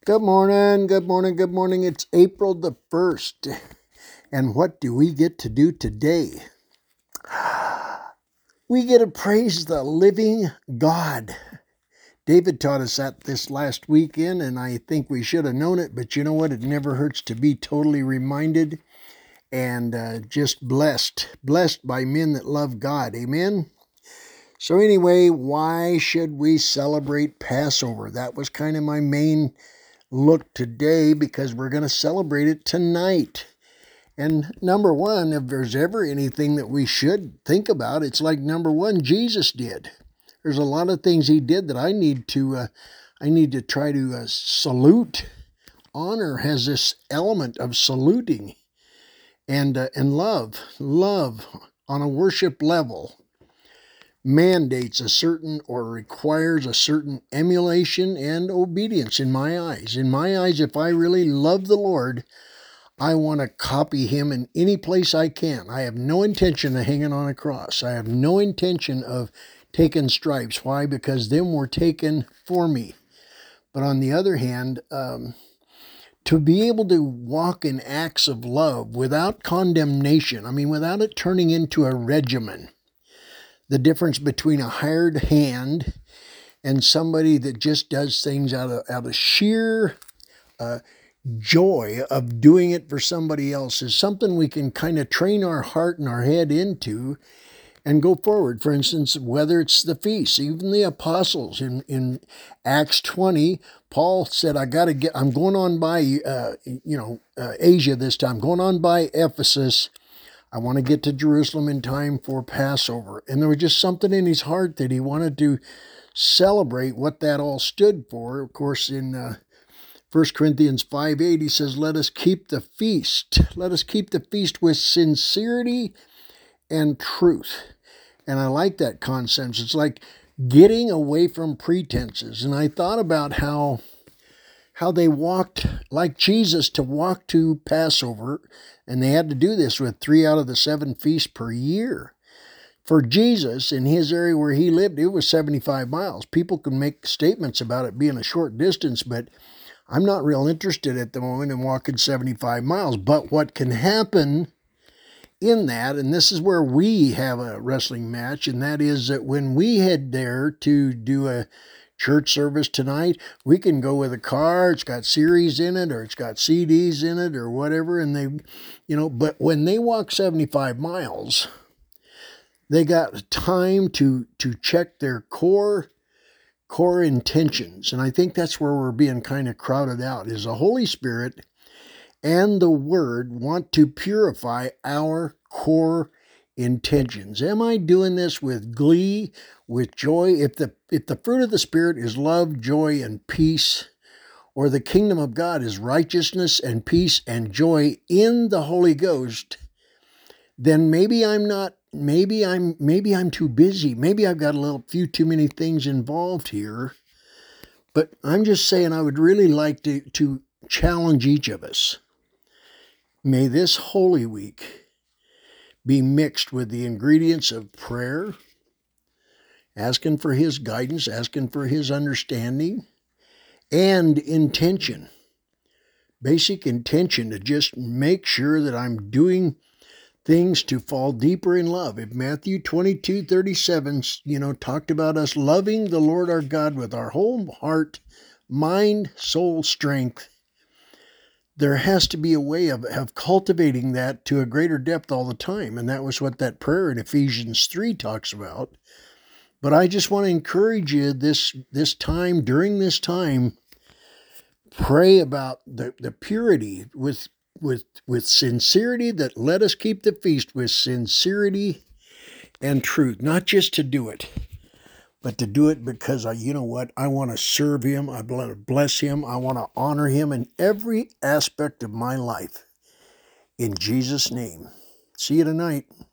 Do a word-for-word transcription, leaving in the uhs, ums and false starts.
Good morning, good morning, good morning. It's April the first. And what do we get to do today? We get to praise the living God. David taught us that this last weekend, and I think we should have known it, but you know what? It never hurts to be totally reminded and uh, just blessed. Blessed by men that love God. Amen? So anyway, why should we celebrate Passover? That was kind of my main look today because we're going to celebrate it tonight. And number one, if there's ever anything that we should think about, it's like number one, Jesus did. There's a lot of things he did that I need to, uh, I need to try to uh, salute. Honor has this element of saluting and uh, and love, love on a worship level mandates a certain or requires a certain emulation and obedience in my eyes. In my eyes, if I really love the Lord, I want to copy him in any place I can. I have no intention of hanging on a cross. I have no intention of taking stripes. Why? Because them were taken for me. But on the other hand, um, to be able to walk in acts of love without condemnation, I mean, without it turning into a regimen, the difference between a hired hand and somebody that just does things out of, out of sheer uh, joy of doing it for somebody else is something we can kind of train our heart and our head into and go forward. For instance, whether it's the feasts, even the apostles in, in Acts twenty, Paul said, I got to get, I'm going on by, uh, you know, uh, Asia this time, going on by Ephesus. I want to get to Jerusalem in time for Passover. And there was just something in his heart that he wanted to celebrate what that all stood for. Of course, in uh, First Corinthians five eight, he says, let us keep the feast. Let us keep the feast with sincerity and truth. And I like that concept. It's like getting away from pretenses. And I thought about how how they walked like Jesus to walk to Passover, and they had to do this with three out of the seven feasts per year. For Jesus, in his area where he lived, it was seventy-five miles. People can make statements about it being a short distance, but I'm not real interested at the moment in walking seventy-five miles. But what can happen in that, and this is where we have a wrestling match, and that is that when we head there to do a church service tonight, we can go with a car, it's got series in it, or it's got C Ds in it, or whatever, and they, you know, but when they walk seventy-five miles, they got time to to check their core core intentions. And I think that's where we're being kind of crowded out, is the Holy Spirit and the Word want to purify our core intentions. Am I doing this with glee, with joy? If the if the fruit of the Spirit is love, joy, and peace, or the kingdom of God is righteousness and peace and joy in the Holy Ghost, then maybe I'm not, maybe I'm maybe I'm too busy. Maybe I've got a little few too many things involved here. But I'm just saying I would really like to, to challenge each of us. May this Holy Week be mixed with the ingredients of prayer, asking for his guidance, asking for his understanding, and intention. Basic intention to just make sure that I'm doing things to fall deeper in love. If Matthew twenty-two thirty-seven, you know, talked about us loving the Lord our God with our whole heart, mind, soul, strength, there has to be a way of, of cultivating that to a greater depth all the time. And that was what that prayer in Ephesians three talks about. But I just want to encourage you this, this time, during this time, pray about the, the purity with, with, with sincerity, that let us keep the feast with sincerity and truth, not just to do it, but to do it because, I, you know what, I want to serve him, I want to bless him, I want to honor him in every aspect of my life. In Jesus' name. See you tonight.